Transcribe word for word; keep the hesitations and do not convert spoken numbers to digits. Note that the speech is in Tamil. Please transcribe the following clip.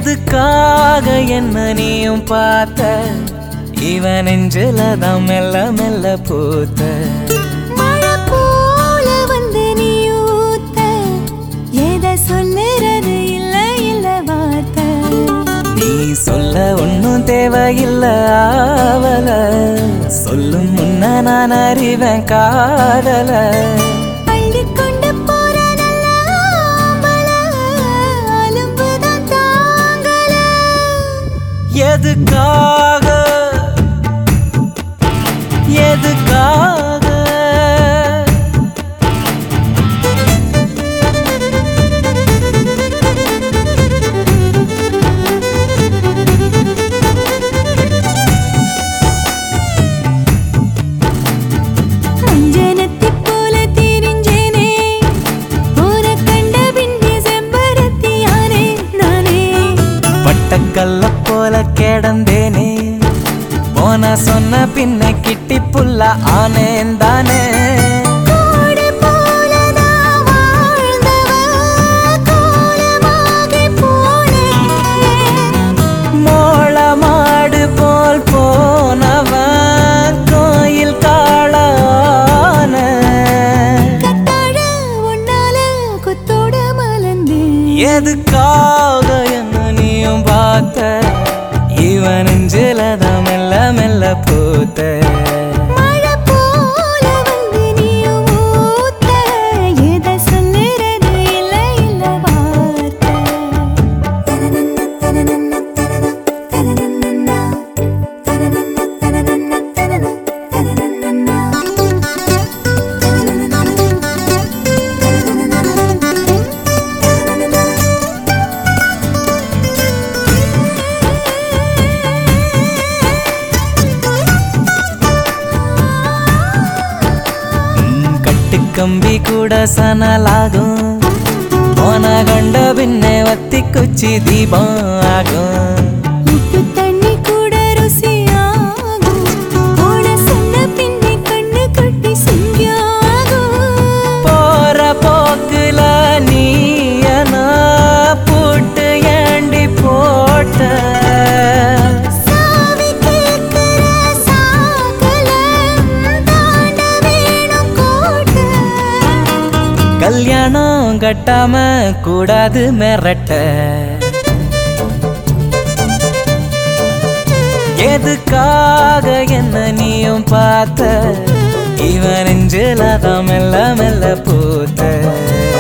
எதுக்காக என்ன நீயும் பார்த்த இவன் நெஞ்சில தான் மெல்ல மெல்ல பூத்த மழை போல வந்து நீ ஊத்த எதை சொல்லுறது இல்ல இல்ல வார்த்தை நீ சொல்ல ஒன்னும் தேவையில்ல ஆவல சொல்லும் முன்ன நான் அறிவேன் காதல எதுக்காக எதுக்காக அஞ்சனத்தை போல தெரிஞ்சேனே போன கண்ட பின்னே செம்பருத்தியானே நானே பட்டக்கல்ல போல கேடந்தேனே போன சொன்ன பின்ன கிட்டி புல்ல ஆனேன் தானே மோள மாடு போல் போனவன் கோயில் காளான எதுக்காக என்ன நீயும் பார்த்த இவன் நெஞ்சிலதான் மெல்ல மெல்ல பூத்த மழை போல வந்து நீ ஊத்த எதை சொல்லுறது இல்ல இல்ல வார்த்தை தனனன்ன தனனன்ன தனனன்ன தனனன்ன தனனன்ன தனனன்ன கம்பி கூட சனலாகும் போன கண்ட பின்னே வத்தி குச்சி தீபம் ஆகும் உப்பு தண்ணி கூட ருசியாகும் போன சொன்ன பின்னே கண்ணு கட்டி சிங்கியாகும் போற போக்குல நீயனா போட்டு ஏண்டி போட்ட கல்யாணம் கட்டாம கூடாது மிரட்ட எதுக்காக என்ன நீயும் பார்த்த இவன் நெஞ்சில தான் மெல்ல மெல்ல பூத்த